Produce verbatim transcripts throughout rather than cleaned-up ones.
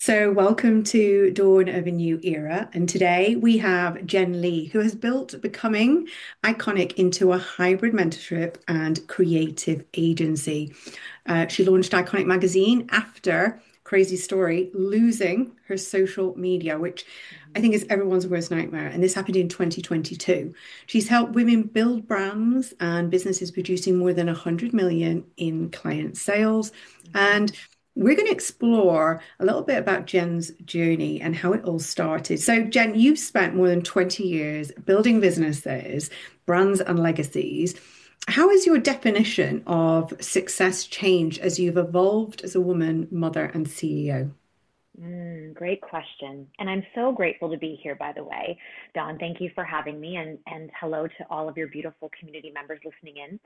So, welcome to Dawn of a New Era. And today we have Jen Lee, who has built Becoming Iconic into a hybrid mentorship and creative agency. Uh, she launched Iconic Magazine after, crazy story, losing her social media, which I think is everyone's worst nightmare. And this happened in twenty twenty-two. She's helped women build brands and businesses producing more than one hundred million in client sales. And Mhm. we're going to explore a little bit about Jen's journey and how it all started. So, Jen, you've spent more than twenty years building businesses, brands, and legacies. How has your definition of success changed as you've evolved as a woman, mother, and C E O? Mm, great question. And I'm so grateful to be here, by the way. Dawn, thank you for having me, and, and hello to all of your beautiful community members listening in.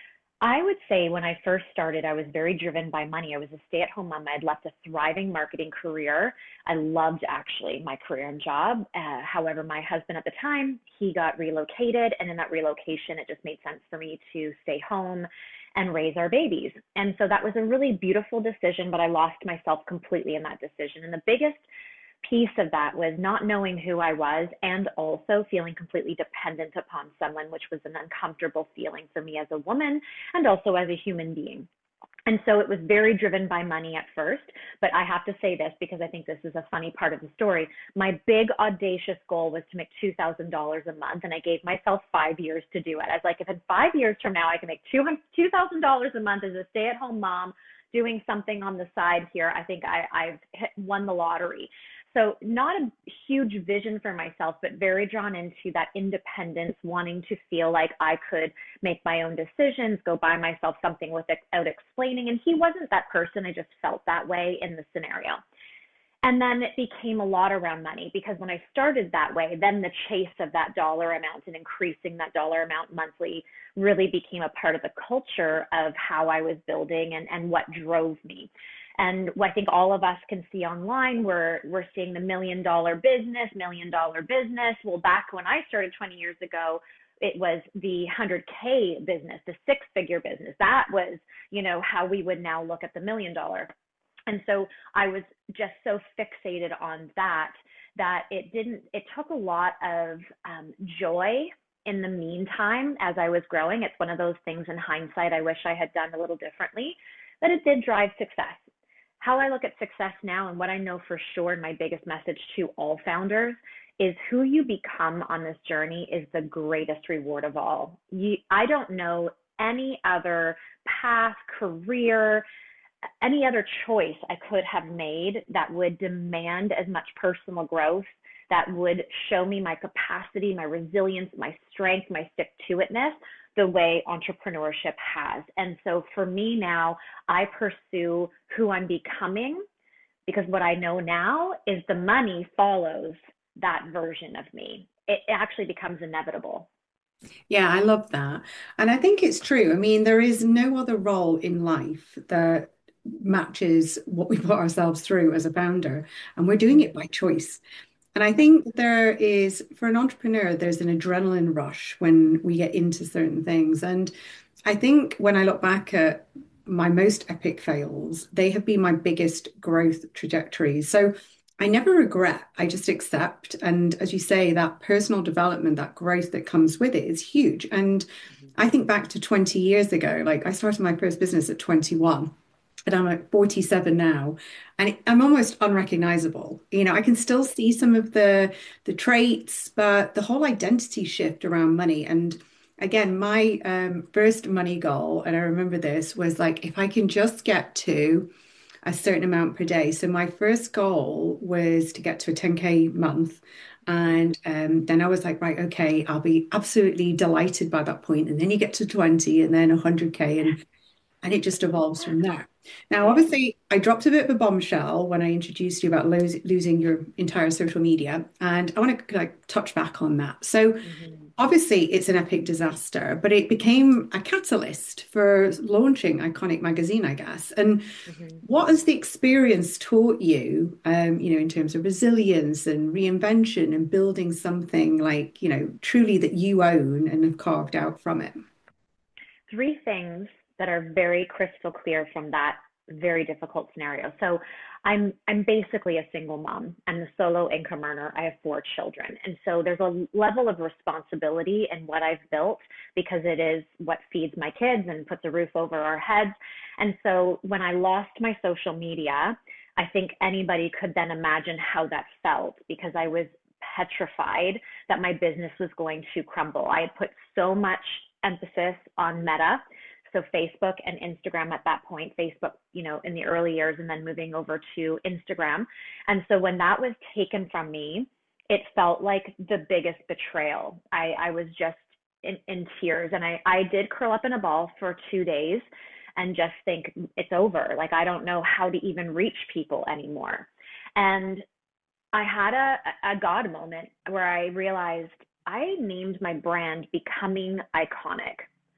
I would say when I first started, I was very driven by money. I was a stay-at-home mom. I had left a thriving marketing career. I loved actually my career and job. Uh, however, my husband at the time, he got relocated, and in that relocation, it just made sense for me to stay home and raise our babies. And so that was a really beautiful decision, but I lost myself completely in that decision. And the biggest piece of that was not knowing who I was and also feeling completely dependent upon someone, which was an uncomfortable feeling for me as a woman and also as a human being. And so it was very driven by money at first. But I have to say this because I think this is a funny part of the story. My big audacious goal was to make two thousand dollars a month. And I gave myself five years to do it. I was like, if in five years from now I can make two thousand dollars a month as a stay at home mom doing something on the side here, I think I, I've hit, won the lottery. So, not a huge vision for myself, but very drawn into that independence, wanting to feel like I could make my own decisions, go buy myself something without explaining. And he wasn't that person. I just felt that way in the scenario. And then it became a lot around money because when I started that way, then the chase of that dollar amount and increasing that dollar amount monthly really became a part of the culture of how I was building and, and what drove me. And I think all of us can see online, we're, we're seeing the million dollar business, million dollar business. Well, back when I started twenty years ago, it was the one hundred K business, the six figure business. That was, you know, how we would now look at the million dollar. And so I was just so fixated on that that it didn't, it took a lot of um, joy in the meantime as I was growing. It's one of those things in hindsight I wish I had done a little differently, but it did drive success. How I look at success now and what I know for sure, and my biggest message to all founders is who you become on this journey is the greatest reward of all. You, I don't know any other path, career, any other choice I could have made that would demand as much personal growth, that would show me my capacity, my resilience, my strength, my stick to itness, the way entrepreneurship has. And so for me now, I pursue who I'm becoming because what I know now is the money follows that version of me. It actually becomes inevitable. Yeah, I love that. And I think it's true. I mean, there is no other role in life that matches what we put ourselves through as a founder, and we're doing it by choice. And I think there is, for an entrepreneur, there's an adrenaline rush when we get into certain things. And I think when I look back at my most epic fails, they have been my biggest growth trajectories. So I never regret, I just accept. And as you say, that personal development, that growth that comes with it is huge. And Mhm. I think back to twenty years ago, like I started my first business at twenty-one and I'm like forty-seven now, and I'm almost unrecognizable. You know, I can still see some of the the traits, but the whole identity shift around money. And again, my um, first money goal, and I remember this, was like if I can just get to a certain amount per day. So my first goal was to get to a ten K month. And um, then I was like, right, okay, I'll be absolutely delighted by that point. And then you get to twenty and then one hundred K. And and it just evolves from there. Now, Yeah. obviously, I dropped a bit of a bombshell when I introduced you about lo losing your entire social media, and I want to like touch back on that. So, Mhm. obviously, it's an epic disaster, but it became a catalyst for launching Iconic Magazine, I guess. And Mhm. what has the experience taught you, um, you know, in terms of resilience and reinvention and building something like, you know, truly that you own and have carved out from it? Three things that are very crystal clear from that very difficult scenario. So I'm I'm basically a single mom. I'm the solo income earner. I have four children. And so there's a level of responsibility in what I've built because it is what feeds my kids and puts a roof over our heads. And so when I lost my social media, I think anybody could then imagine how that felt because I was petrified that my business was going to crumble. I had put so much emphasis on Meta, so Facebook and Instagram at that point, Facebook, you know, in the early years, and then moving over to Instagram. And so when that was taken from me, it felt like the biggest betrayal. I, I was just in, in tears, and I, I did curl up in a ball for two days and just think it's over. Like, I don't know how to even reach people anymore. And I had a, a God moment where I realized I named my brand Becoming Iconic.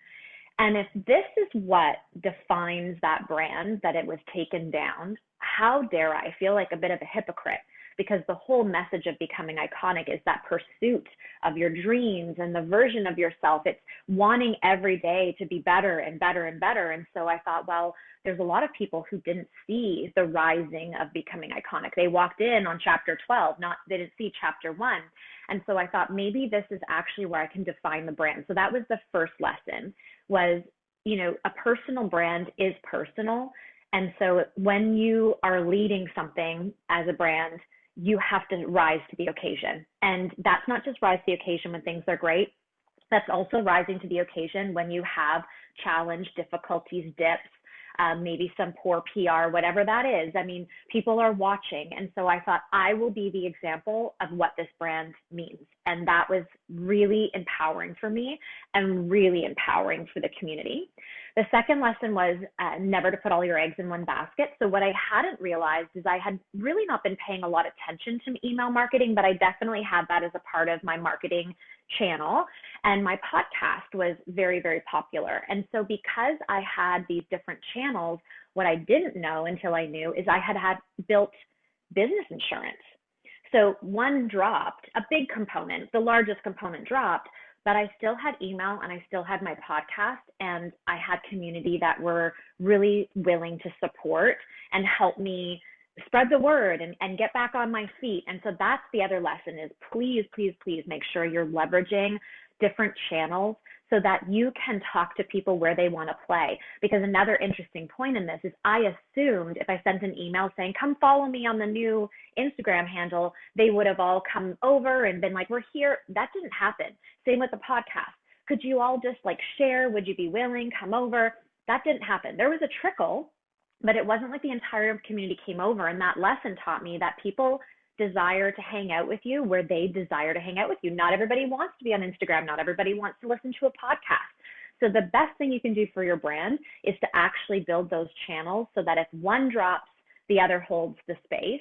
And if this is what defines that brand, that it was taken down, how dare I feel like a bit of a hypocrite? Because the whole message of becoming iconic is that pursuit of your dreams and the version of yourself. It's wanting every day to be better and better and better. And so I thought, well, there's a lot of people who didn't see the rising of becoming iconic. They walked in on chapter twelve, not they didn't see chapter one. And so I thought maybe this is actually where I can define the brand. So that was the first lesson was, you know, a personal brand is personal. And so when you are leading something as a brand, you have to rise to the occasion. And that's not just rise to the occasion when things are great. That's also rising to the occasion when you have challenge, difficulties, dips, um, maybe some poor P R, whatever that is. I mean, people are watching. And so I thought I will be the example of what this brand means. And that was really empowering for me and really empowering for the community. The second lesson was uh, never to put all your eggs in one basket. So what I hadn't realized is I had really not been paying a lot of attention to email marketing, but I definitely had that as a part of my marketing channel. And my podcast was very, very popular. And so because I had these different channels, what I didn't know until I knew is I had had built business insurance. So one dropped, a big component, the largest component dropped, but I still had email and I still had my podcast, and I had community that were really willing to support and help me spread the word and, and get back on my feet. And so that's the other lesson is please, please, please make sure you're leveraging different channels so that you can talk to people where they want to play. Because another interesting point in this is I assumed if I sent an email saying, come follow me on the new Instagram handle, they would have all come over and been like, we're here. That didn't happen. Same with the podcast. Could you all just like share? Would you be willing? Come over. That didn't happen. There was a trickle, but it wasn't like the entire community came over. And that lesson taught me that people desire to hang out with you where they desire to hang out with you. Not everybody wants to be on Instagram. Not everybody wants to listen to a podcast. So the best thing you can do for your brand is to actually build those channels so that if one drops, the other holds the space.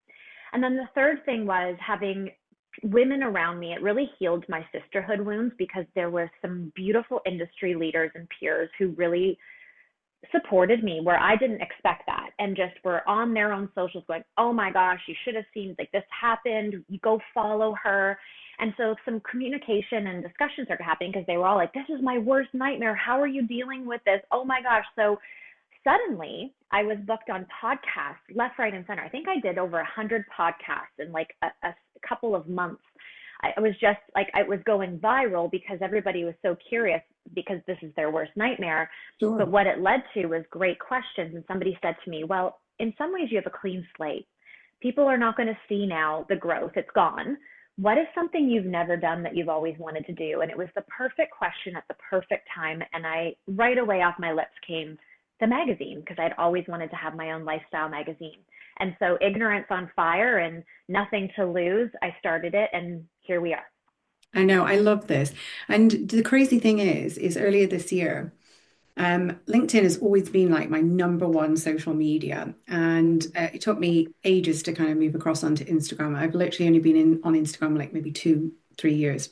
And then the third thing was having women around me. It really healed my sisterhood wounds because there were some beautiful industry leaders and peers who really supported me where I didn't expect that, and just were on their own socials going, oh my gosh, you should have seen, like, this happened, you go follow her. And so some communication and discussions started happening because they were all like, this is my worst nightmare. How are you dealing with this? Oh my gosh. So suddenly I was booked on podcasts left, right, and center. I think I did over a hundred podcasts in like a, a couple of months. I was just like, I was going viral because everybody was so curious because this is their worst nightmare. Sure. But what it led to was great questions. And somebody said to me, well, in some ways you have a clean slate. People are not going to see now the growth. It's gone. What is something you've never done that you've always wanted to do? And it was the perfect question at the perfect time. And I, right away off my lips came the magazine, because I'd always wanted to have my own lifestyle magazine. And so ignorance on fire and nothing to lose, I started it, and here we are. I know, I love this. And the crazy thing is, is earlier this year, um, LinkedIn has always been like my number one social media. And uh, it took me ages to kind of move across onto Instagram. I've literally only been in on Instagram like maybe two, three years.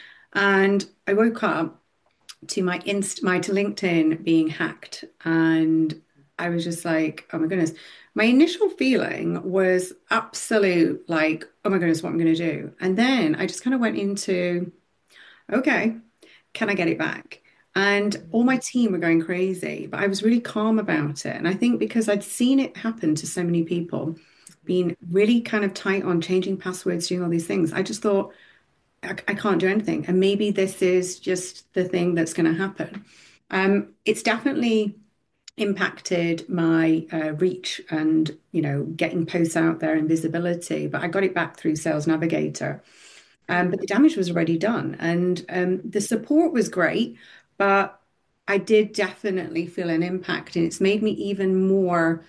And I woke up to my inst my to LinkedIn being hacked. And I was just like, oh my goodness. My initial feeling was absolute like, oh my goodness, what I'm going to do. And then I just kind of went into, okay, can I get it back? And all my Mm, team were going crazy, but I was really calm about it. And I think because I'd seen it happen to so many people, being really kind of tight on changing passwords, doing all these things, I just thought, I, I can't do anything. And maybe this is just the thing that's going to happen. Um, it's definitely impacted my uh, reach and, you know, getting posts out there and visibility, but I got it back through Sales Navigator. Um, but mm, the damage was already done. And um, the support was great, but I did definitely feel an impact. And it's made me even more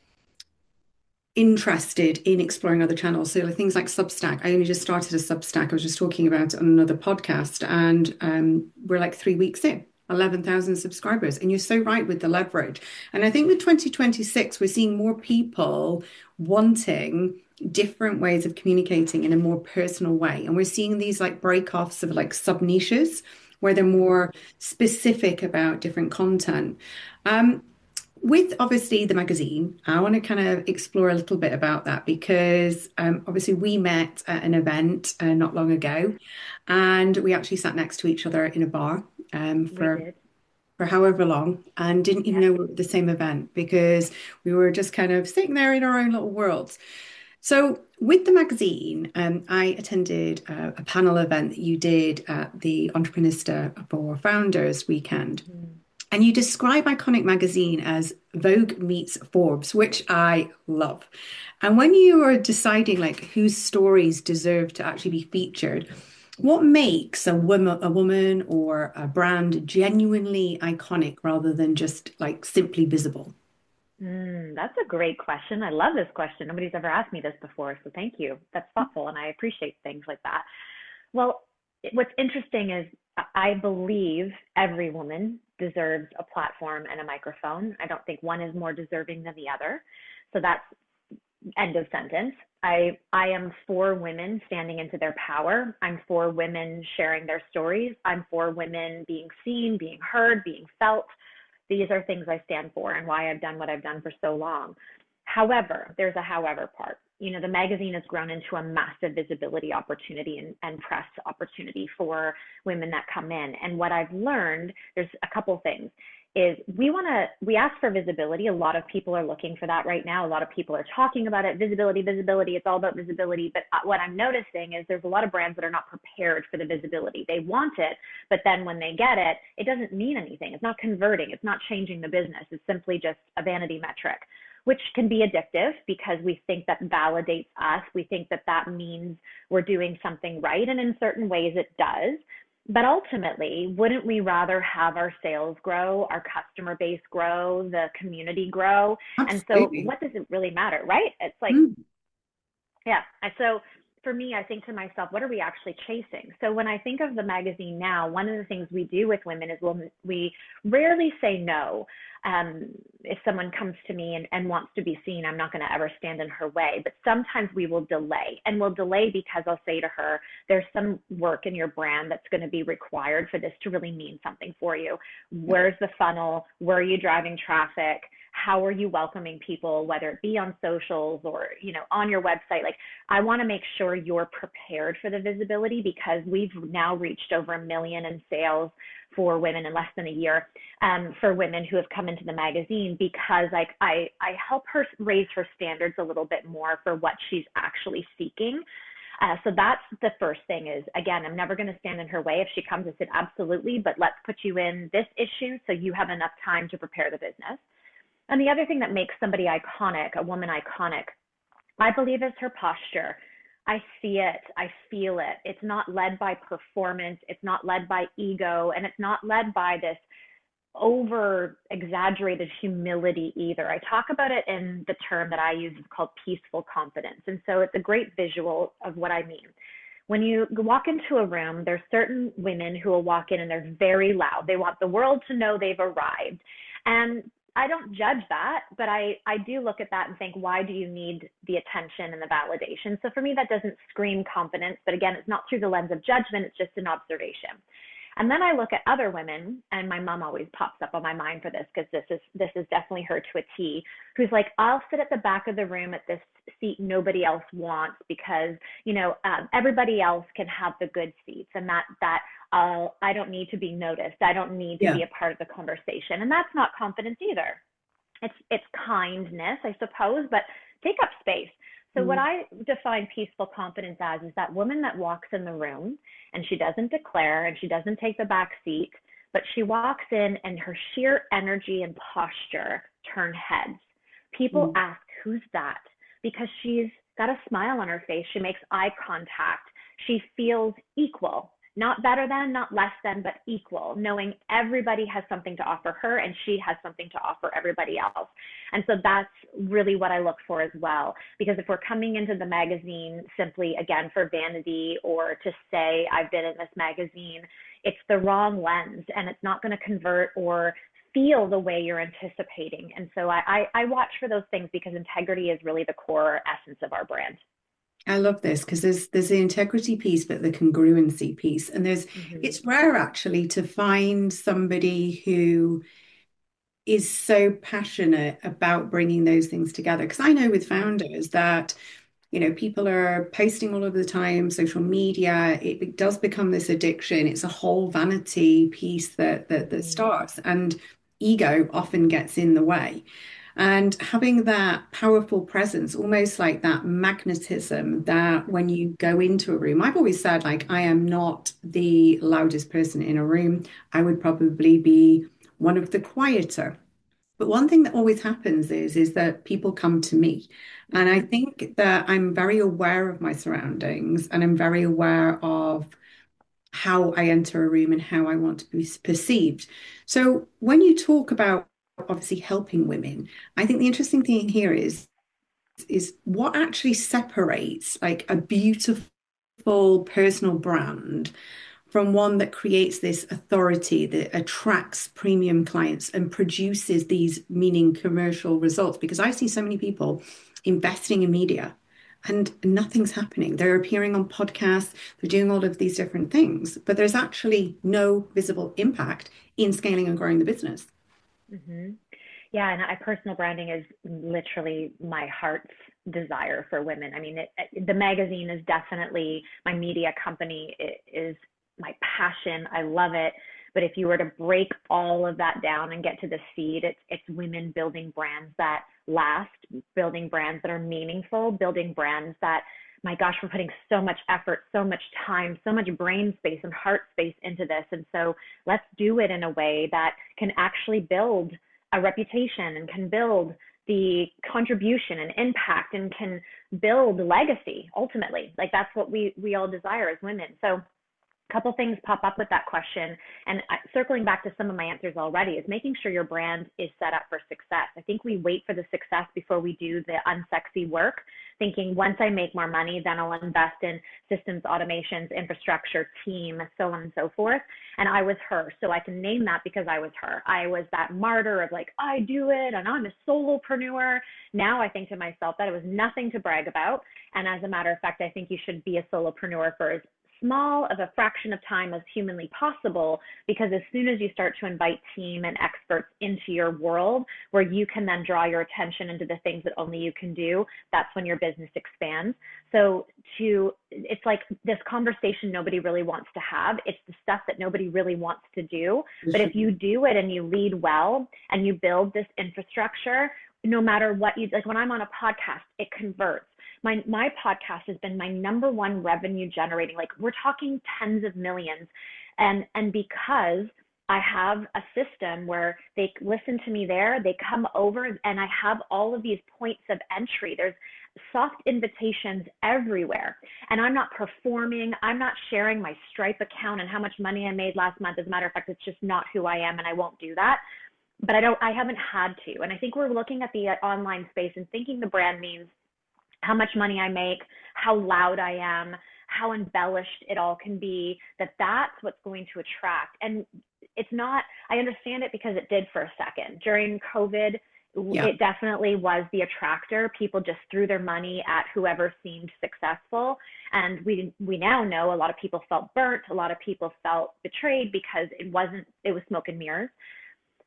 interested in exploring other channels. So like things like Substack. I only just started a Substack. I was just talking about it on another podcast, and um, we're like three weeks in. eleven thousand subscribers. And you're so right with the leverage. And I think with twenty twenty-six, we're seeing more people wanting different ways of communicating in a more personal way. And we're seeing these like break-offs of like sub niches where they're mm, more specific about different content. Um, with obviously the magazine, I want to kind of explore a little bit about that because um, obviously we met at an event uh, not long ago, and we actually sat next to each other in a bar um, we for did. for however long, and didn't even Yep. know we were at the same event because we were just kind of sitting there in our own little worlds. So with the magazine, um, I attended a, a panel event that you did at the Entreprenista for Founders weekend. Mhm. And you describe Iconic Magazine as Vogue meets Forbes, which I love. And when you are deciding like whose stories deserve to actually be featured, what makes a woman, a woman or a brand genuinely iconic rather than just like simply visible? Mm, that's a great question. I love this question. Nobody's ever asked me this before, so thank you. That's thoughtful, and I appreciate things like that. Well, what's interesting is I believe every woman deserves a platform and a microphone. I don't think one is more deserving than the other. So that's end of sentence. I I am for women standing into their power. I'm for women sharing their stories. I'm for women being seen, being heard, being felt. These are things I stand for and why I've done what I've done for so long. However, there's a however part. You know, the magazine has grown into a massive visibility opportunity and, and press opportunity for women that come in. And what I've learned, there's a couple things is we want to we ask for visibility. A lot of people are looking for that right now. A lot of people are talking about it. Visibility, visibility, it's all about visibility. But what I'm noticing is there's a lot of brands that are not prepared for the visibility. They want it, but then when they get it, it doesn't mean anything. It's not converting. It's not changing the business. It's simply just a vanity metric, which can be addictive because we think that validates us. We think that that means we're doing something right. And in certain ways it does. But ultimately, wouldn't we rather have our sales grow, our customer base grow, the community grow? And so, Absolutely. what does it really matter, right? It's like, Mm. yeah. And so for me, I think to myself, what are we actually chasing? So when I think of the magazine now, one of the things we do with women is we'll, we rarely say no. Um, if someone comes to me and, and wants to be seen, I'm not going to ever stand in her way. But sometimes we will delay, and we'll delay because I'll say to her, there's some work in your brand that's going to be required for this to really mean something for you. Yeah. Where's the funnel? Where are you driving traffic? How are you welcoming people, whether it be on socials or, you know, on your website? Like, I want to make sure you're prepared for the visibility because we've now reached over a million in sales for women in less than a year, um, for women who have come into the magazine because like I, I help her raise her standards a little bit more for what she's actually seeking. Uh, so that's the first thing is, again, I'm never going to stand in her way. If she comes, I said, absolutely, but let's put you in this issue so you have enough time to prepare the business. And the other thing that makes somebody iconic, a woman iconic, I believe is her posture. I see it. I feel it. It's not led by performance. It's not led by ego. And it's not led by this over exaggerated humility either. I talk about it in the term that I use is called peaceful confidence. And so it's a great visual of what I mean. When you walk into a room, there's certain women who will walk in and they're very loud. They want the world to know they've arrived. And I don't judge that, but I, I do look at that and think, why do you need the attention and the validation? So for me, that doesn't scream confidence, but again, it's not through the lens of judgment, it's just an observation. And then I look at other women, and my mom always pops up on my mind for this because this is this is definitely her to a T, who's like, I'll sit at the back of the room at this seat nobody else wants because, you know, um, everybody else can have the good seats, and that, that, uh, I don't need to be noticed. I don't need to Yeah. be a part of the conversation. And that's not confidence either. It's, it's kindness, I suppose, but take up space. So what Mm. I define peaceful confidence as is that woman that walks in the room and she doesn't declare and she doesn't take the back seat, but she walks in and her sheer energy and posture turn heads. People Mm. ask, who's that? Because she's got a smile on her face. She makes eye contact. She feels equal, not better than, not less than, but equal, knowing everybody has something to offer her and she has something to offer everybody else. And so that's really what I look for as well. Because if we're coming into the magazine simply, again, for vanity or to say, I've been in this magazine, it's the wrong lens and it's not going to convert or feel the way you're anticipating. And so I, I, I watch for those things because integrity is really the core essence of our brand. I love this because there's there's the integrity piece, but the congruency piece. And there's Mm-hmm. it's rare actually to find somebody who is so passionate about bringing those things together. Because I know with founders that, you know, people are posting all of the time, social media, it, it does become this addiction. It's a whole vanity piece that that that Mm-hmm. starts, and ego often gets in the way. And having that powerful presence, almost like that magnetism that when you go into a room, I've always said, like, I am not the loudest person in a room. I would probably be one of the quieter. But one thing that always happens is is that people come to me. And I Mm-hmm. think that I'm very aware of my surroundings and I'm very aware of how I enter a room and how I want to be perceived. So when you talk about obviously helping women, I think the interesting thing here is is what actually separates like a beautiful personal brand from one that creates this authority that attracts premium clients and produces these meaning commercial results. Because I see so many people investing in media and nothing's happening. They're appearing on podcasts, they're doing all of these different things, but there's actually no visible impact in scaling and growing the business. Mm-hmm. Yeah, and I, personal branding is literally my heart's desire for women. I mean, it, it, the magazine is definitely my media company. It is my passion. I love it. But if you were to break all of that down and get to the seed, it's it's women building brands that last, building brands that are meaningful, building brands that, my gosh, we're putting so much effort, so much time, so much brain space and heart space into this. And so let's do it in a way that can actually build a reputation and can build the contribution and impact and can build legacy ultimately. Like that's what we we all desire as women. So couple things pop up with that question. And circling back to some of my answers already is making sure your brand is set up for success. I think we wait for the success before we do the unsexy work, thinking once I make more money, then I'll invest in systems, automations, infrastructure, team, so on and so forth. And I was her. So I can name that because I was her. I was that martyr of like, I do it and I'm a solopreneur. Now I think to myself that it was nothing to brag about. And as a matter of fact, I think you should be a solopreneur for as small of a fraction of time as humanly possible, because as soon as you start to invite team and experts into your world where you can then draw your attention into the things that only you can do, that's when your business expands. So to it's like this conversation nobody really wants to have. It's the stuff that nobody really wants to do. But if you do it and you lead well and you build this infrastructure, no matter what you like, when I'm on a podcast, it converts. My my podcast has been my number one revenue generating. Like we're talking tens of millions, and and because I have a system where they listen to me there, they come over, and I have all of these points of entry. There's soft invitations everywhere, and I'm not performing. I'm not sharing my Stripe account and how much money I made last month. As a matter of fact, it's just not who I am, and I won't do that. But I don't. I haven't had to, and I think we're looking at the online space and thinking the brand means how much money I make, how loud I am, how embellished it all can be, that that's what's going to attract. And it's not, I understand it because it did for a second. During COVID, Yeah. it definitely was the attractor. People just threw their money at whoever seemed successful. And we we now know a lot of people felt burnt. A lot of people felt betrayed because it wasn't, it was smoke and mirrors.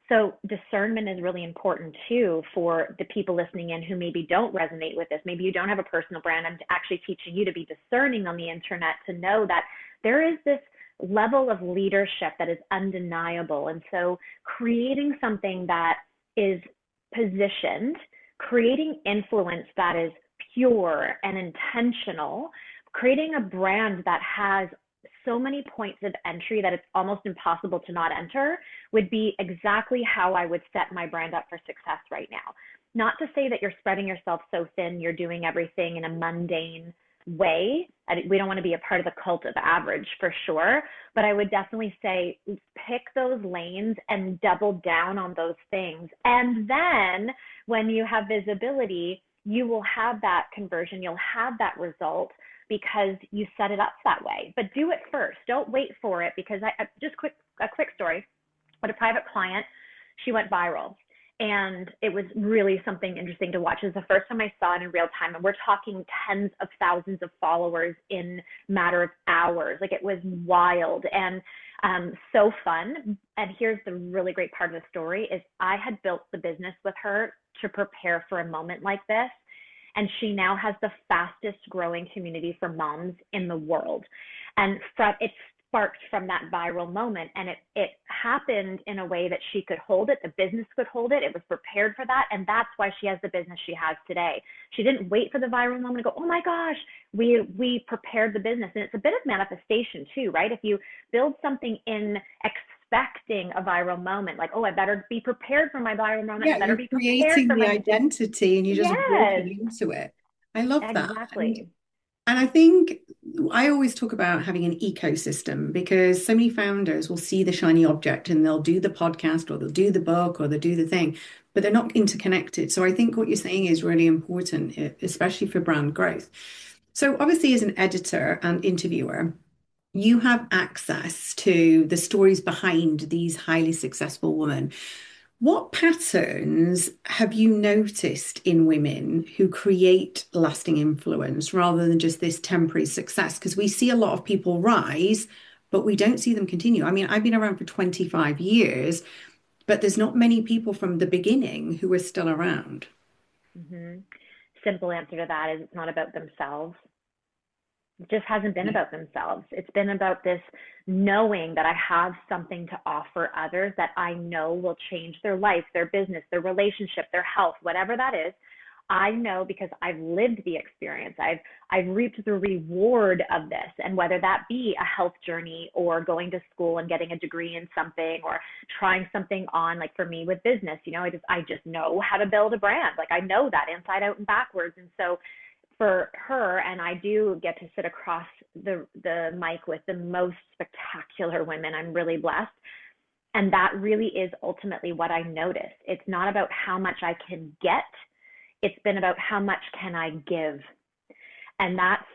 So discernment is really important too for the people listening in who maybe don't resonate with this. Maybe you don't have a personal brand. I'm actually teaching you to be discerning on the internet, to know that there is this level of leadership that is undeniable. And so creating something that is positioned, creating influence that is pure and intentional, creating a brand that has so many points of entry that it's almost impossible to not enter, would be exactly how I would set my brand up for success right now. Not to say that you're spreading yourself so thin, you're doing everything in a mundane way. We don't want to be a part of the cult of average for sure, but I would definitely say pick those lanes and double down on those things. And then when you have visibility, you will have that conversion, you'll have that result because you set it up that way. But do it first. Don't wait for it, because I just quick a quick story. But a private client, she went viral. And it was really something interesting to watch. It was the first time I saw it in real time. And we're talking tens of thousands of followers in a matter of hours. Like, it was wild and um, so fun. And here's the really great part of the story is I had built the business with her to prepare for a moment like this. And she now has the fastest growing community for moms in the world. And from, it sparked from that viral moment. And it, it happened in a way that she could hold it. The business could hold it. It was prepared for that. And that's why she has the business she has today. She didn't wait for the viral moment to go, oh my gosh, we, we prepared the business. And it's a bit of manifestation too, right? If you build something in expecting a viral moment, like, oh, I better be prepared for my viral moment. Yeah, I better you're be prepared creating for the my, identity and you're just yes, walking into it. I love that. And exactly. and I think I always talk about having an ecosystem, because so many founders will see the shiny object and they'll do the podcast or they'll do the book or they'll do the thing, but they're not interconnected. So I think what you're saying is really important, e- especially for brand growth. So obviously, as an editor and interviewer, you have access to the stories behind these highly successful women. What patterns have you noticed in women who create lasting influence rather than just this temporary success? Because we see a lot of people rise, but we don't see them continue. I mean, I've been around for twenty-five years, but there's not many people from the beginning who are still around. Hmm. Simple answer to that is it's not about themselves. It just hasn't been Yeah. about themselves. It's been about this knowing that I have something to offer others that I know will change their life, their business, their relationship, their health, whatever that is. I know because I've lived the experience. I've I've reaped the reward of this. And whether that be a health journey or going to school and getting a degree in something or trying something on, like for me with business, you know, I just I just know how to build a brand. Like I know that inside out and backwards. And so for her, and I do get to sit across the the mic with the most spectacular women. I'm really blessed. And that really is ultimately what I notice. It's not about how much I can get. It's been about how much can I give. And that's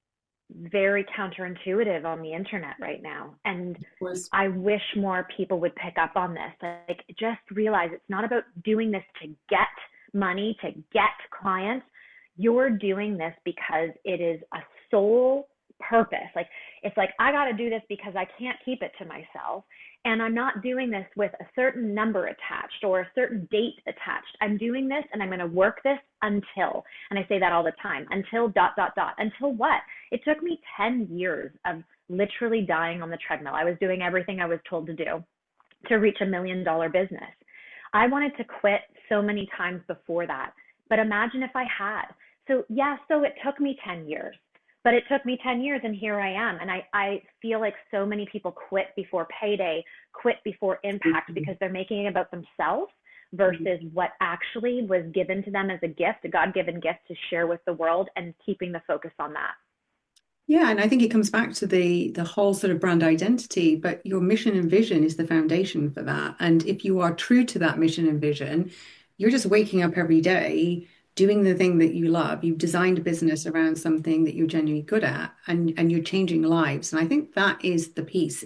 very counterintuitive on the internet right now. And Was I wish more people would pick up on this. Like, just realize it's not about doing this to get money, to get clients. You're doing this because it is a sole purpose. Like, it's like, I got to do this because I can't keep it to myself. And I'm not doing this with a certain number attached or a certain date attached. I'm doing this and I'm going to work this until, and I say that all the time, until dot, dot, dot. Until what? It took me ten years of literally dying on the treadmill. I was doing everything I was told to do to reach a million dollar business. I wanted to quit so many times before that. But imagine if I had. So yeah, so it took me ten years. But it took me ten years and here I am. And I, I feel like so many people quit before payday, quit before impact, because they're making it about themselves versus what actually was given to them as a gift, a God-given gift to share with the world, and keeping the focus on that. Yeah, and I think it comes back to the the whole sort of brand identity, but your mission and vision is the foundation for that. And if you are true to that mission and vision, you're just waking up every day doing the thing that you love. You've designed a business around something that you're genuinely good at, and and you're changing lives. And I think that is the piece.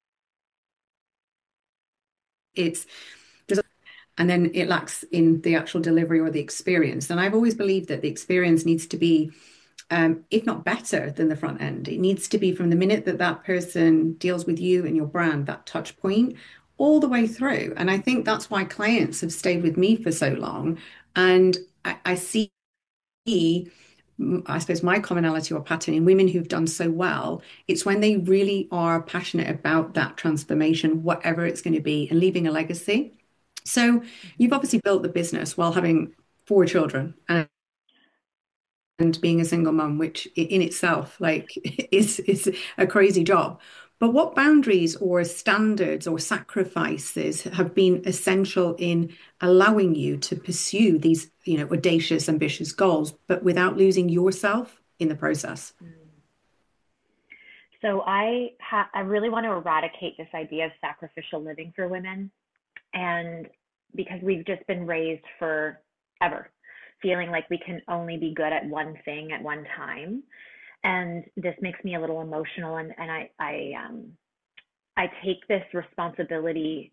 It's there's and then it lacks in the actual delivery or the experience. And I've always believed that the experience needs to be um, if not better than the front end. It needs to be from the minute that that person deals with you and your brand, that touch point, all the way through. And I think that's why clients have stayed with me for so long. And I, I see, I suppose, my commonality or pattern in women who've done so well. It's when they really are passionate about that transformation, whatever it's going to be, and leaving a legacy. So you've Mhm. obviously built the business while having four children and, and being a single mum, which in itself, like, is is a crazy job. But what boundaries or standards or sacrifices have been essential in allowing you to pursue these, you know, audacious, ambitious goals, but without losing yourself in the process? Mm. So I ha- I really want to eradicate this idea of sacrificial living for women, and because we've just been raised for ever feeling like we can only be good at one thing at one time, and this makes me a little emotional, and and I I um I take this responsibility.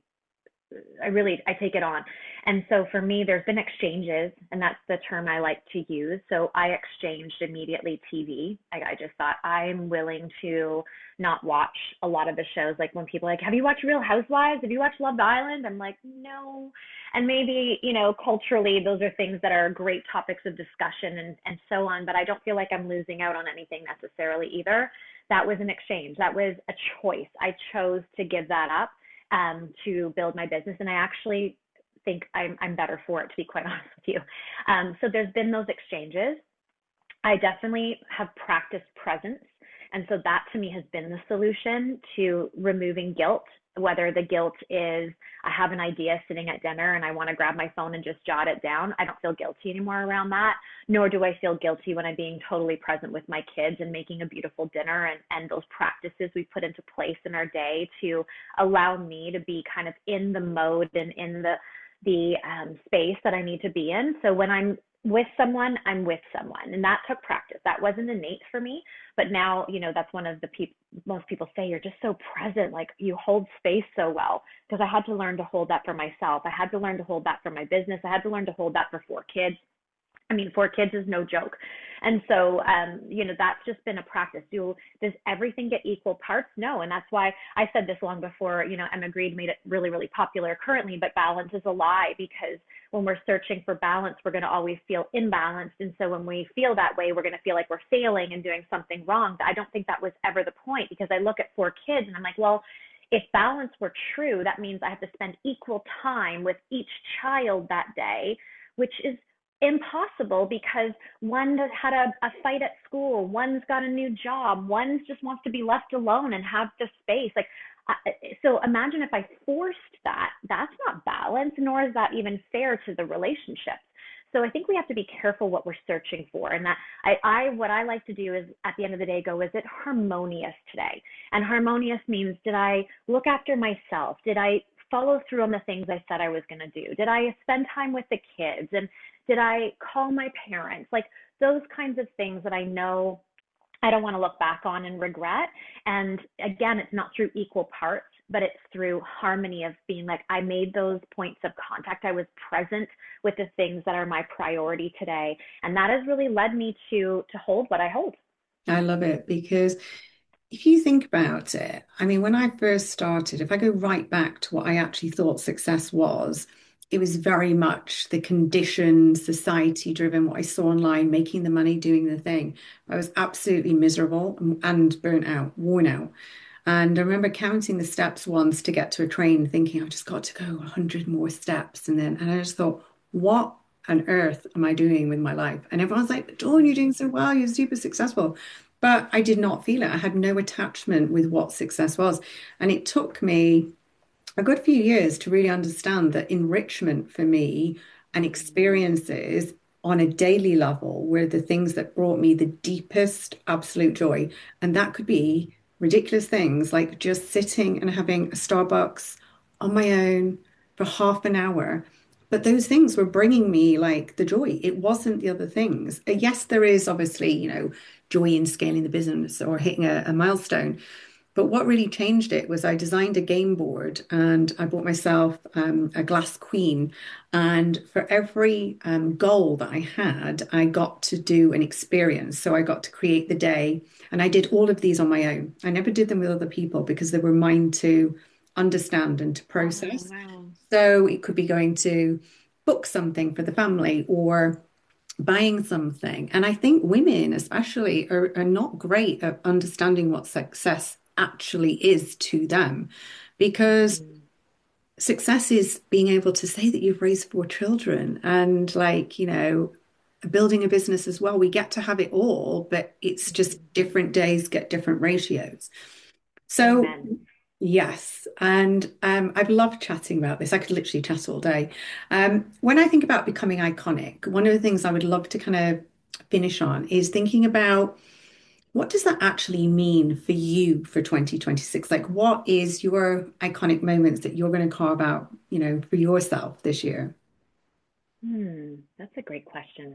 I really I take it on. And so for me, there's been exchanges, and that's the term I like to use. So I exchanged immediately T V. I, I just thought I'm willing to not watch a lot of the shows. Like when people are like, have you watched Real Housewives? Have you watched Love Island? I'm like, no. And maybe, you know, culturally, those are things that are great topics of discussion and, and so on. But I don't feel like I'm losing out on anything necessarily either. That was an exchange. That was a choice. I chose to give that up um, to build my business. And I actually think I'm, I'm better for it, to be quite honest with you. Um, so there's been those exchanges. I definitely have practiced presence. And so that to me has been the solution to removing guilt, whether the guilt is I have an idea sitting at dinner and I want to grab my phone and just jot it down. I don't feel guilty anymore around that, nor do I feel guilty when I'm being totally present with my kids and making a beautiful dinner, and, and those practices we put into place in our day to allow me to be kind of in the mode and in the the um, space that I need to be in. So when I'm with someone, I'm with someone. And that took practice. That wasn't innate for me. But now, you know, that's one of the people, most people say, you're just so present, like you hold space so well. Because I had to learn to hold that for myself. I had to learn to hold that for my business. I had to learn to hold that for four kids. I mean, four kids is no joke. And so, um, you know, that's just been a practice. Do, does everything get equal parts? No. And that's why I said this long before, you know, Emma Grede made it really, really popular currently, but balance is a lie, because when we're searching for balance, we're going to always feel imbalanced. And so when we feel that way, we're going to feel like we're failing and doing something wrong. I don't think that was ever the point, because I look at four kids and I'm like, well, if balance were true, that means I have to spend equal time with each child that day, which is impossible, because one had a, a fight at school, one's got a new job, one just wants to be left alone and have the space. Like, uh, so imagine if I forced that. That's not balance, nor is that even fair to the relationship. So I think we have to be careful what we're searching for. And that I, I what I like to do is at the end of the day go, is it harmonious today? And harmonious means, did I look after myself? Did I follow through on the things I said I was going to do? Did I spend time with the kids? And did I call my parents? Like those kinds of things that I know I don't want to look back on and regret. And again, it's not through equal parts, but it's through harmony of being like, I made those points of contact. I was present with the things that are my priority today. And that has really led me to to hold what I hold. I love it because if you think about it, I mean, when I first started, if I go right back to what I actually thought success was, it was very much the conditioned, society driven, what I saw online, making the money, doing the thing. I was absolutely miserable and burnt out, worn out. And I remember counting the steps once to get to a train, thinking, I've just got to go a hundred more steps. And then, and I just thought, what on earth am I doing with my life? And everyone's like, Dawn, you're doing so well, you're super successful. But I did not feel it. I had no attachment with what success was. And it took me a good few years to really understand that enrichment for me and experiences on a daily level were the things that brought me the deepest absolute joy. And that could be ridiculous things like just sitting and having a Starbucks on my own for half an hour. But those things were bringing me like the joy. It wasn't the other things. Uh, Yes, there is obviously, you know, joy in scaling the business or hitting a, a milestone. But what really changed it was I designed a game board and I bought myself um, a glass queen. And for every um, goal that I had, I got to do an experience. So I got to create the day. And I did all of these on my own. I never did them with other people because they were mine to understand and to Oh, process. wow. So it could be going to book something for the family or buying something. And I think women, especially, are, are not great at understanding what success actually is to them because Mm, success is being able to say that you've raised four children and, like, you know, building a business as well. We get to have it all, but it's just mhm. different days get different ratios. So, Amen. yes, and um, I've loved chatting about this. I could literally chat all day. Um, when I think about becoming iconic, one of the things I would love to kind of finish on is thinking about what does that actually mean for you for twenty twenty-six? Like, what is your iconic moments that you're going to carve out, you know, for yourself this year? Hmm, that's a great question.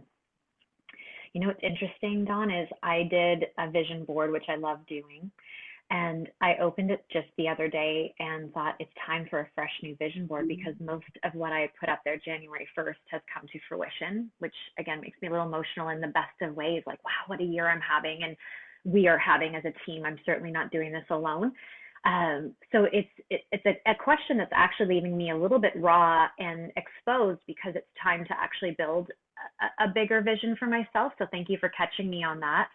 You know what's interesting, Dawn, is I did a vision board, which I love doing. And I opened it just the other day and thought it's time for a fresh new vision board because most of what I put up there January first has come to fruition, which again makes me a little emotional in the best of ways. Like, wow, what a year I'm having and we are having as a team. I'm certainly not doing this alone. Um, so it's it, it's a, a question that's actually leaving me a little bit raw and exposed because it's time to actually build a, a bigger vision for myself. So thank you for catching me on that.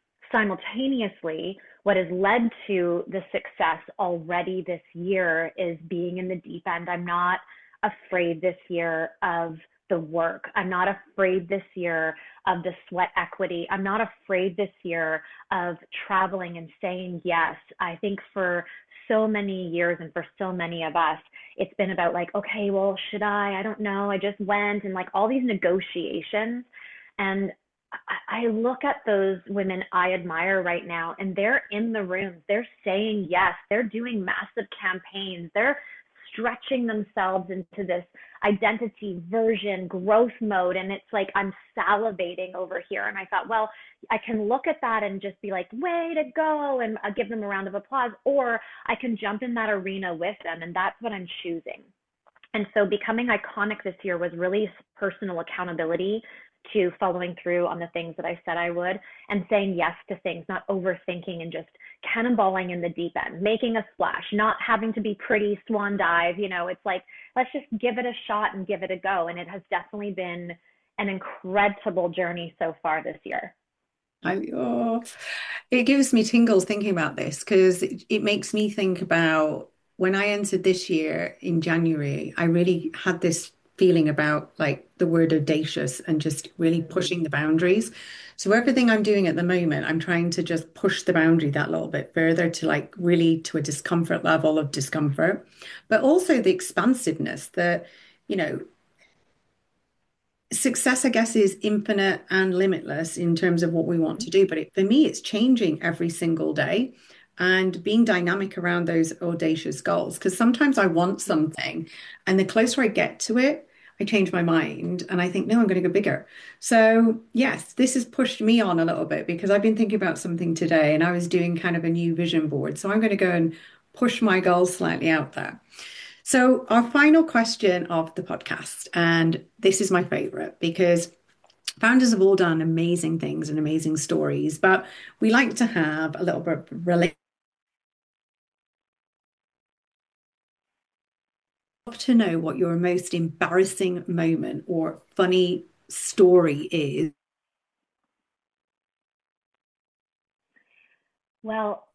Simultaneously, what has led to the success already this year is being in the deep end. I'm not afraid this year of the work. I'm not afraid this year of the sweat equity. I'm not afraid this year of traveling and saying yes. I think for so many years and for so many of us, it's been about like, okay, well, should I? I don't know. I just went and like all these negotiations. And I look at those women I admire right now, and they're in the rooms. They're saying yes. They're doing massive campaigns. They're stretching themselves into this identity, version, growth mode. And it's like I'm salivating over here. And I thought, well, I can look at that and just be like, way to go. And I'll give them a round of applause. Or I can jump in that arena with them. And that's what I'm choosing. And so becoming iconic this year was really personal accountability to following through on the things that I said I would and saying yes to things, not overthinking and just cannonballing in the deep end, making a splash, not having to be pretty swan dive. You know, it's like, let's just give it a shot and give it a go. And it has definitely been an incredible journey so far this year. I, oh, it gives me tingles thinking about this because it, it makes me think about when I entered this year in January, I really had this feeling about like the word audacious and just really Mm, pushing the boundaries. So everything I'm doing at the moment, I'm trying to just push the boundary that little bit further to like really to a discomfort level of discomfort, but also the expansiveness that, you know, success, I guess, is infinite and limitless in terms of what we want mhm, to do. But it, for me, it's changing every single day and being dynamic around those audacious goals. Because sometimes I want mm. something, and the closer I get to it, I change my mind and I think, no, I'm going to go bigger. So, yes, this has pushed me on a little bit because I've been thinking about something today and I was doing kind of a new vision board. So, I'm going to go and push my goals slightly out there. So, our final question of the podcast, and this is my favorite because founders have all done amazing things and amazing stories, but we like to have a little bit of relate to know what your most embarrassing moment or funny story is. Well,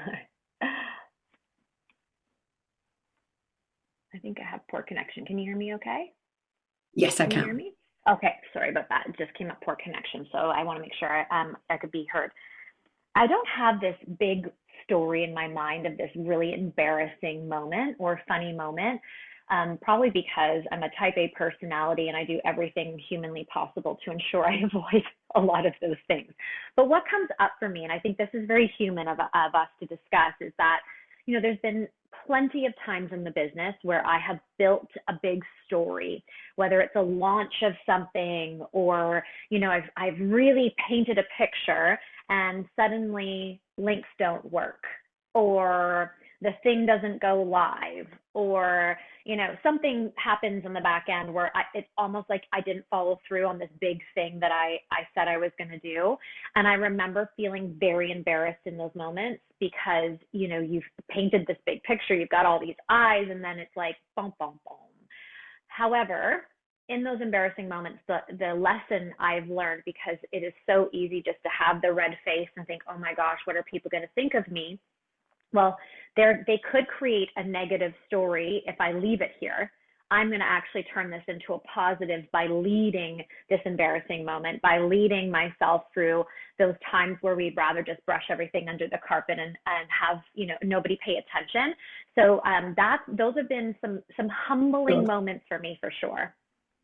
I think I have poor connection. Can you hear me okay? Yes, I Can you hear can. me? Okay, sorry about that. It just came up poor connection, so I want to make sure I, um, I could be heard. I don't have this big story in my mind of this really embarrassing moment or funny moment, um, probably because I'm a type A personality and I do everything humanly possible to ensure I avoid a lot of those things. But what comes up for me, and I think this is very human of, of us to discuss, is that, you know, there's been plenty of times in the business where I have built a big story, whether it's a launch of something or, you know, I've, I've really painted a picture and suddenly links don't work or the thing doesn't go live, or you know something happens in the back end where I, it's almost like I didn't follow through on this big thing that I I said I was going to do. And I remember feeling very embarrassed in those moments because you know you've painted this big picture, you've got all these eyes, and then it's like boom, boom, boom. However, in those embarrassing moments, the the lesson I've learned, because it is so easy just to have the red face and think, oh my gosh, what are people going to think of me? Well, they they could create a negative story if I leave it here. I'm going to actually turn this into a positive by leading this embarrassing moment, by leading myself through those times where we'd rather just brush everything under the carpet and, and have, you know, nobody pay attention. So um, that those have been some some humbling Sure. moments for me for sure.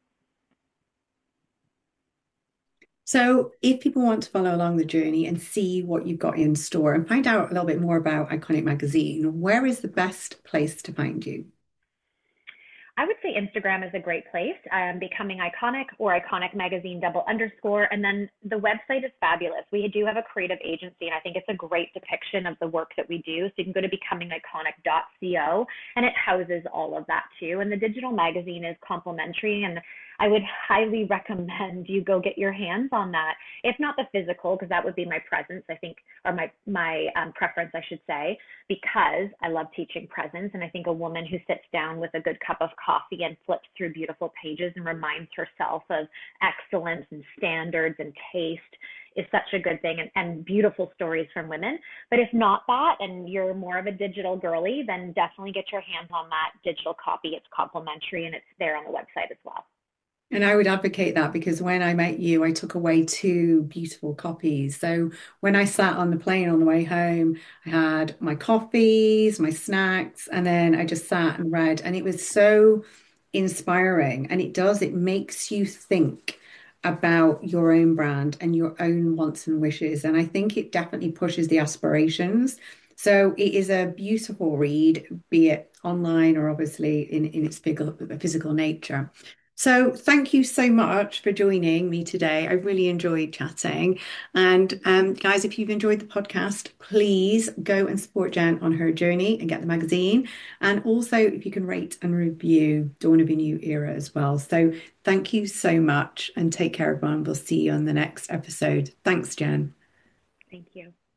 So, if people want to follow along the journey and see what you've got in store and find out a little bit more about Iconic Magazine, where is the best place to find you? I would say Instagram is a great place. Um, becoming iconic or iconic magazine double underscore. And then the website is fabulous. We do have a creative agency, and I think it's a great depiction of the work that we do. So you can go to becoming iconic dot co, and it houses all of that too. And the digital magazine is complimentary, and I would highly recommend you go get your hands on that. If not the physical, because that would be my presence, I think, or my my um, preference, I should say, because I love teaching presence. And I think a woman who sits down with a good cup of coffee and flips through beautiful pages and reminds herself of excellence and standards and taste is such a good thing, and, and beautiful stories from women. But if not that, and you're more of a digital girly, then definitely get your hands on that digital copy. It's complimentary and it's there on the website as well. And I would advocate that because when I met you, I took away two beautiful copies. So when I sat on the plane on the way home, I had my coffees, my snacks, and then I just sat and read. And it was so inspiring. And it does, it makes you think about your own brand and your own wants and wishes. And I think it definitely pushes the aspirations. So it is a beautiful read, be it online or obviously in, in its physical, physical nature. So, thank you so much for joining me today. I really enjoyed chatting. And um, guys, if you've enjoyed the podcast, please go and support Jen on her journey and get the magazine. And also, if you can rate and review Dawn of a New Era as well. So, thank you so much and take care, everyone. We'll see you on the next episode. Thanks, Jen. Thank you.